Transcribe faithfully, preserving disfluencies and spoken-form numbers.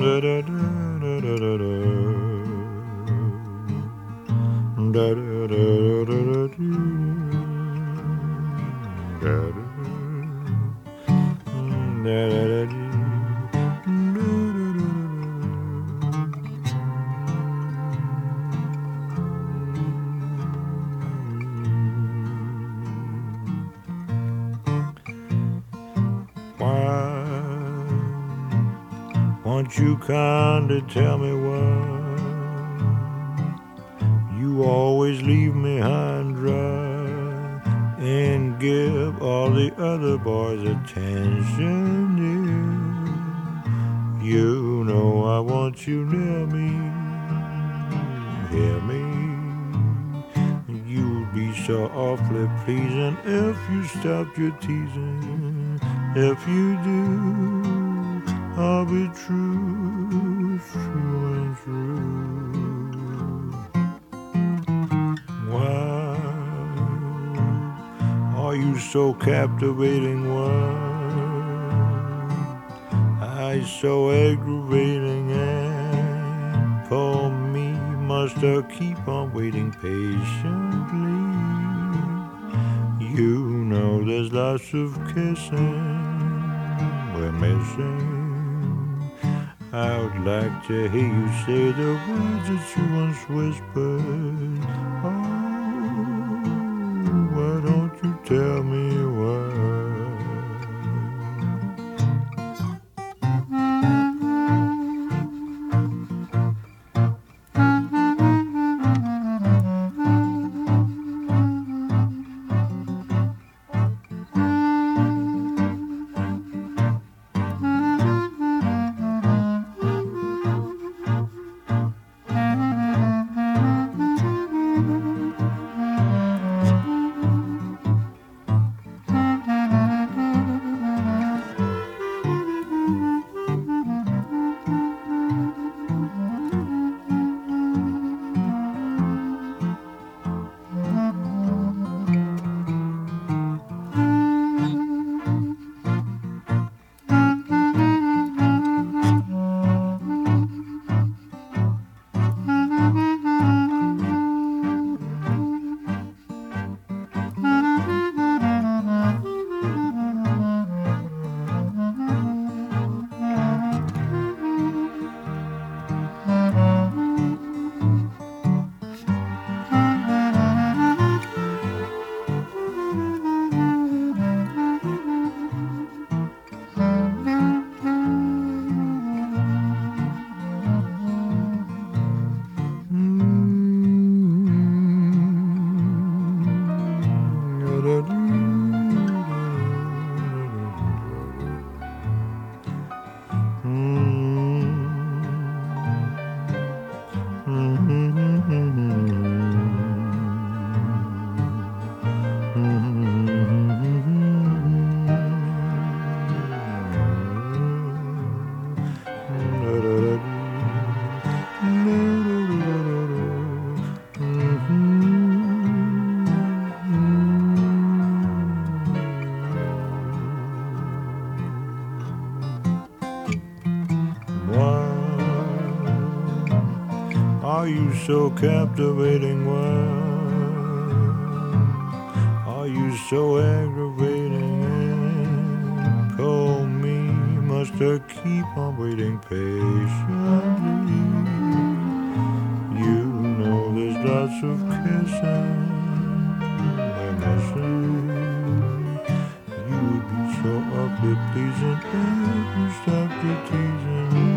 Won't you kindly tell me why you always leave me high and dry and give all the other boys attention? Yeah. You know I want you near me, hear me. You'd be so awfully pleasing if you stopped your teasing. If you do, I'll be true, true and true. Why are you so captivating? Why are you so aggravating? And for me, must I keep on waiting patiently? You know there's lots of kissing we're missing. I would like to hear you say the words that you once whispered. Oh, why don't you tell me why? Are you so captivating? Why are you so aggravating? And call me, must I keep on waiting patiently? You know there's lots of kissing we're missing. You'd be so awfully pleasing if you stopped your teasing.